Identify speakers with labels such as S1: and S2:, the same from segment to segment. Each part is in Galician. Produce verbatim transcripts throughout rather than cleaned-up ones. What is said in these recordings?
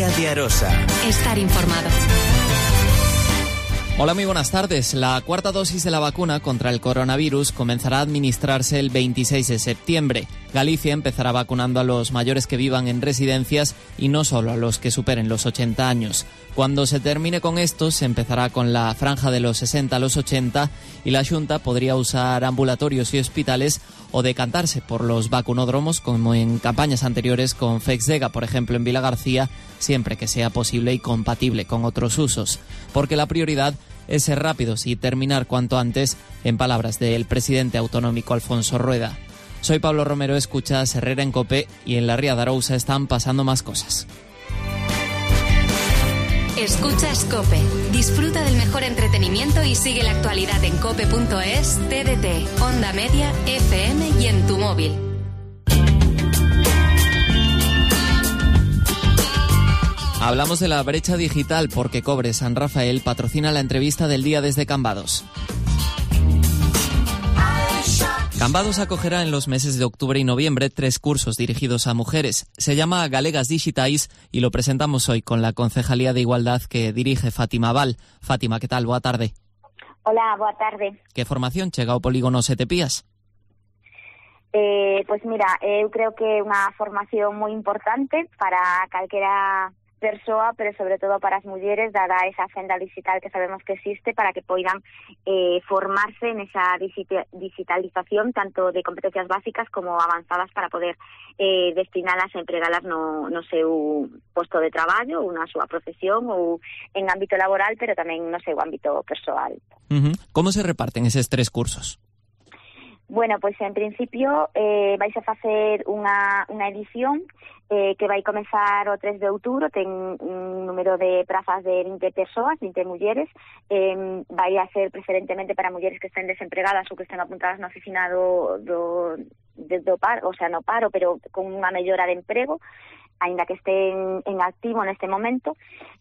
S1: de Arosa.
S2: Estar informado.
S3: Hola, muy buenas tardes. La cuarta dosis de la vacuna contra el coronavirus comenzará a administrarse el veintiséis de septiembre. Galicia empezará vacunando a los mayores que vivan en residencias y no solo a los que superen los ochenta años. Cuando se termine con esto, se empezará con la franja de los sesenta a los ochenta y la Xunta podría usar ambulatorios y hospitales o decantarse por los vacunódromos como en campañas anteriores con Fexdega, por ejemplo en Vilagarcía, siempre que sea posible y compatible con otros usos. Porque la prioridad es ser rápidos y terminar cuanto antes, en palabras del presidente autonómico Alfonso Rueda. Soy Pablo Romero, escuchas Herrera en COPE y en la Ría de Arousa están pasando más cosas.
S2: Escuchas COPE. Disfruta del mejor entretenimiento y sigue la actualidad en cope punto es, T D T, Onda Media, F M y en tu móvil.
S3: Hablamos de la brecha digital porque Cobre San Rafael patrocina la entrevista del día desde Cambados. Cambados acogerá en los meses de octubre y noviembre tres cursos dirigidos a mujeres. Se llama Galegas Digitais y lo presentamos hoy con la Concejalía de Igualdad que dirige Fátima Val. Fátima, ¿qué tal? Boa tarde.
S4: Hola, boa tarde.
S3: Que formación chega ao polígono Sete Pías?
S4: Eh, pois mira, eu creo que é unha formación moi importante para calquera persoa, pero sobre todo para as mulleres, dada esa senda digital que sabemos que existe, para que poidan eh, formarse nesa digitalización tanto de competencias básicas como avanzadas para poder eh, destinalas a empregalas no, no seu posto de traballo ou na súa profesión ou en ámbito laboral, pero tamén no seu ámbito persoal.
S3: Uh-huh. Como se reparten eses tres cursos?
S4: Bueno, pois en principio eh, vais a facer unha, unha edición eh, que vai comezar o tres de outubro, ten un número de prazas de vinte persoas, vinte mulleres, eh, vai a ser preferentemente para mulleres que estén desempregadas ou que estén apuntadas na oficina do, do, de, do paro, o sea, no paro, pero con unha mellora de emprego, aínda que estén en activo neste momento.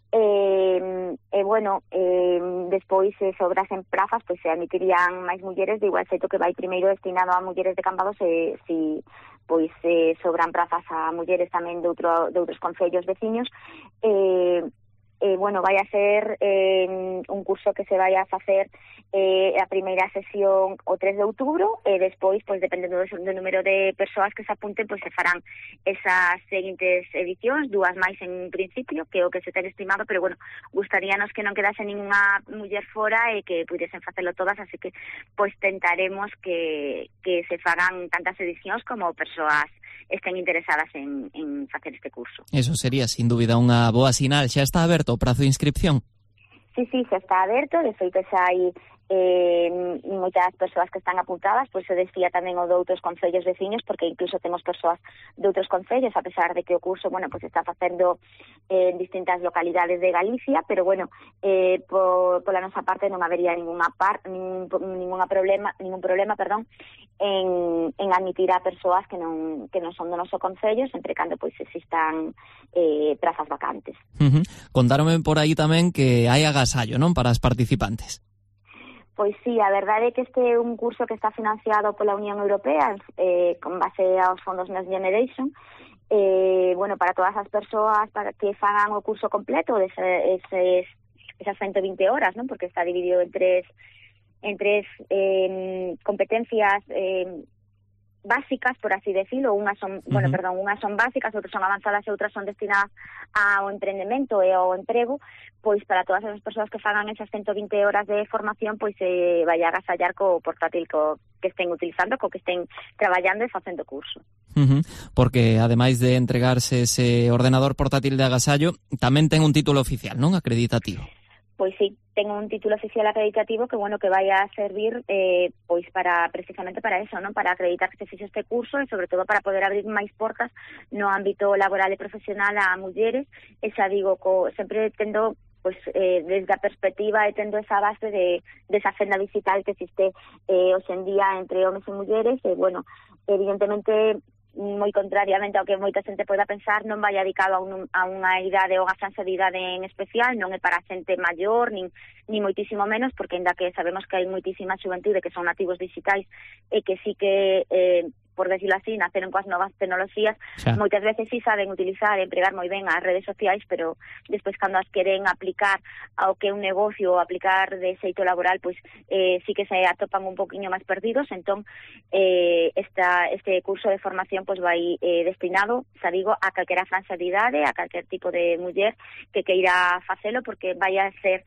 S4: Eh, e, bueno, eh, despois, se sobrasen prazas, pois se admitirían máis mulleres, de igual xeito que vai primeiro destinado a mulleres de Cambados, e si pois eh, sobran prazas a mulleres tamén de, outro, de outros concellos veciños. Eh, eh, bueno, vai a ser eh, un curso que se vai a facer eh, a primeira sesión o tres de outubro, e despois, pois dependendo do, do número de persoas que se apunten, pois se farán esas seguintes edicións, dúas máis en principio, que é o que se ten estimado, pero bueno, gustaríanos que non quedase ninguna muller fora e que pudiesen facelo todas, así que pois tentaremos que, que se fagan tantas edicións como persoas estén interesadas en, en facer este curso.
S3: Eso sería, sin dúbida, unha boa sinal. Xa está aberto o prazo de inscripción?
S4: Sí, sí, xa está aberto, de feito xa hai eh, moitas persoas que están apuntadas, pois se desfía tamén o de outros concellos veciños, porque incluso temos persoas de outros concellos, a pesar de que o curso, bueno, pois está facendo eh, en distintas localidades de Galicia, pero bueno, eh, por, pola nosa parte non habería ninguna par, ningún, ninguna problema, ningún problema, perdón, en, en admitir a persoas que non que non son do noso concello, sempre cando pois existan eh, prazas vacantes.
S3: Uh-huh. Contáronme por aí tamén que hai agasallo, non, para as participantes.
S4: Pois sí, a verdade é que este é un curso que está financiado pola Unión Europea eh, con base aos fondos Next Generation. Eh, bueno, para todas as persoas para que fagan o curso completo de ese, ese, esas ciento vinte horas, non? Porque está dividido en tres, en tres eh, competencias eh, básicas, por así decirlo. Unhas son, uh-huh. bueno, perdón, unhas son básicas, outras son avanzadas e outras son destinadas ao emprendemento e ao emprego. Pois para todas as persoas que fagan esas ciento vinte horas de formación, pois se eh, vai a agasallar co portátil co que estén utilizando, co que estén traballando e facendo curso.
S3: Uh-huh. Porque ademais de entregarse ese ordenador portátil de agasallo, tamén ten un título oficial, non? Acreditativo.
S4: Pois sí, ten un título oficial acreditativo que, bueno, que vai a servir eh, pois para precisamente para eso, non? Para acreditar que se fixe este curso e sobre todo para poder abrir máis portas no ámbito laboral e profesional a mulleres. E xa digo, co, sempre tendo pois eh, desde a perspectiva e tendo esa base de desa fenda digital que existe eh, hoxe en día entre homes e mulleres, e bueno, evidentemente moi contrariamente ao que moita xente poida pensar, non vai dedicado a, un, a unha idade ou a xansa de idade en especial, non é para xente maior, nin, nin moitísimo menos, porque ainda que sabemos que hai moitísima xuventude que son nativos digitais e que sí que eh, por decirlo así, naceron coas novas tecnoloxías, xa. Moitas veces sí saben utilizar e empregar moi ben as redes sociais, pero despois cando as queren aplicar ao que é un negocio ou aplicar de xeito laboral, pois eh, sí que se atopan un poquinho máis perdidos. Entón, eh, esta, este curso de formación pois vai eh, destinado, xa digo, a calquera franxa de idade, a calquer tipo de muller que queira facelo, porque vai a ser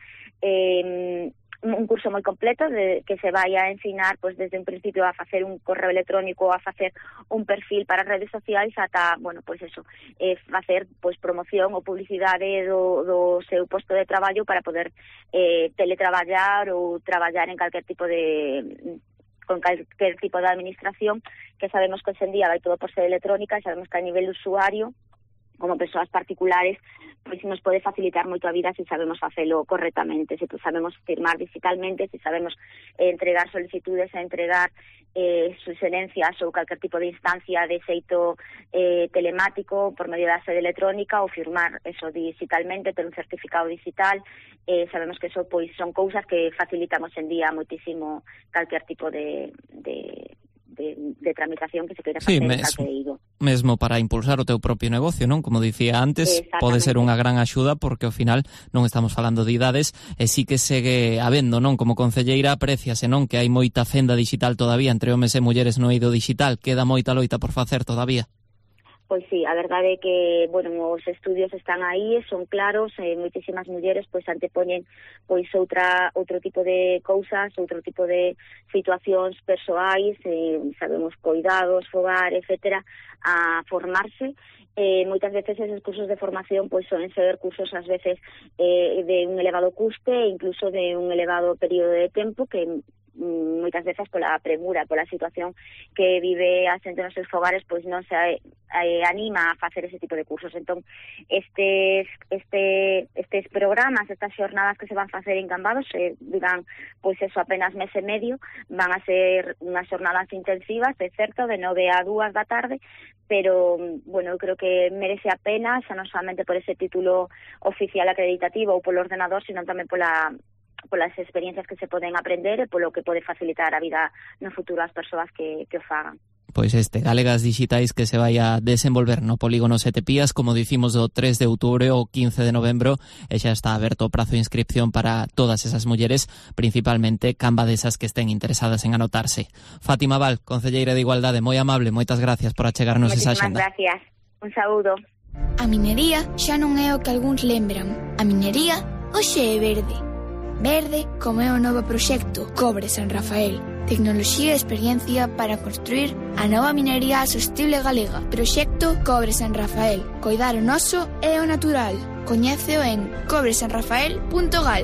S4: eh, un curso moi completo de, que se vai a ensinar pois desde un principio a facer un correo electrónico, a facer un perfil para as redes sociais, ata, bueno, pois eso, eh, facer pois promoción ou publicidade do, do seu posto de traballo para poder eh, teletraballar ou traballar en calquer tipo de con calquer tipo de administración, que sabemos que hoxe en día vai todo por ser electrónica, e sabemos que a nivel de usuario, como persoas particulares, pois nos pode facilitar moito a vida se sabemos facelo correctamente, se sabemos firmar digitalmente, se sabemos eh, entregar solicitudes, a entregar eh, suxerencias ou calquer tipo de instancia de xeito eh, telemático por medio da sede electrónica, ou firmar eso digitalmente, ter un certificado digital. Eh, sabemos que eso pois son cousas que facilitamos en día moitísimo calquer tipo de... de De, de tramitación que se queira facer, sí, mes,
S3: mesmo para impulsar o teu propio negocio, non? Como dicía antes, pode ser unha gran axuda, porque ao final non estamos falando de idades, e sí que segue habendo, non? Como concelleira apreciase, non? Que hai moita fenda digital todavía entre homes e mulleres no eido digital, queda moita loita por facer todavía.
S4: Pois sí, a verdade é que, bueno, os estudios están aí, son claros, e moitísimas mulleres pois antepoñen pois outra outro tipo de cousas, outro tipo de situacións persoais, eh, sabemos, cuidados, fogar, etcétera, a formarse. Eh, moitas veces esos cursos de formación pois son ser cursos ás veces eh, de un elevado custe e incluso de un elevado período de tempo, que moitas veces pola premura, pola situación que vive a xente nos seus fogares, pois non se eh, anima a facer ese tipo de cursos. Entón, estes este estes programas, estas xornadas que se van facer en Cambados, se digan, pois eso, apenas mes e medio, van a ser unhas xornadas intensivas, é certo, de nove a dúas da tarde, pero, bueno, eu creo que merece a pena, xa non solamente por ese título oficial acreditativo ou polo ordenador, sino tamén pola polas experiencias que se poden aprender e polo que pode facilitar a vida no futuro ás persoas que, que o fagan.
S3: Pois este Galegas Digitais que se vai a desenvolver no Polígono Sete Pías, como dicimos, do tres de outubro ao quince de novembro, e xa está aberto o prazo de inscripción para todas esas mulleres, principalmente cambadesas que estén interesadas en anotarse. Fátima Val, concelleira de Igualdade, moi amable, moitas gracias por achegarnos esa axenda.
S4: Moitísimas gracias. Un saúdo.
S1: A minería xa non é o que algúns lembran. A minería hoxe é verde. Verde como é o novo proxecto Cobre San Rafael. Tecnoloxía e experiencia para construir a nova minería sostible galega. Proxecto Cobre San Rafael. Coidar o noso e o natural. Coñéceo en cobre san rafael punto gal.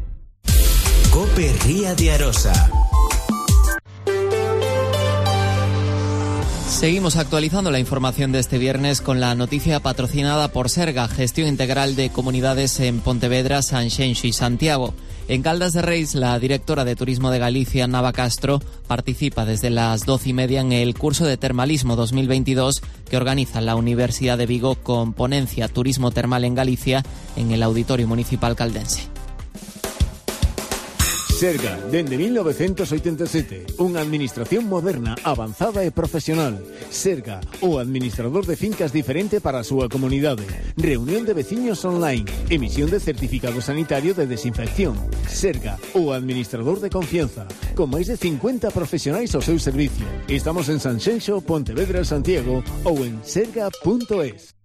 S5: Cope Ría de Arosa.
S3: Seguimos actualizando la información de este viernes con la noticia patrocinada por Serga, Gestión Integral de Comunidades en Pontevedra, Sanxenxo y Santiago. En Caldas de Reis, la directora de Turismo de Galicia, Nava Castro, participa desde las doce y media en el curso de Termalismo dos mil veintidós que organiza la Universidad de Vigo con ponencia Turismo Termal en Galicia en el Auditorio Municipal caldense.
S6: Serga, dende mil novecientos oitenta e sete, unha administración moderna, avanzada e profesional. Serga, o administrador de fincas diferente para a súa comunidade. Reunión de veciños online, emisión de certificado sanitario de desinfección. Serga, o administrador de confianza, con máis de cincuenta profesionais ao seu servicio. Estamos en Sanxenxo, Pontevedra, Santiago ou en serga punto es.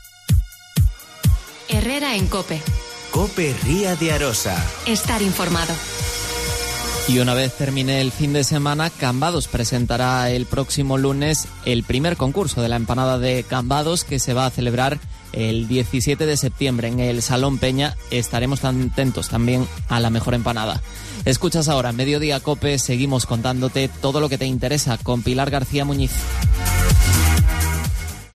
S2: Herrera en Cope.
S5: Cope Ría de Arosa.
S2: Estar informado.
S3: Y una vez termine el fin de semana, Cambados presentará el próximo lunes el primer concurso de la empanada de Cambados, que se va a celebrar el diecisiete de septiembre en el Salón Peña. Estaremos tan atentos también a la mejor empanada. Escuchas ahora Mediodía Cope, seguimos contándote todo lo que te interesa con Pilar García Muñiz.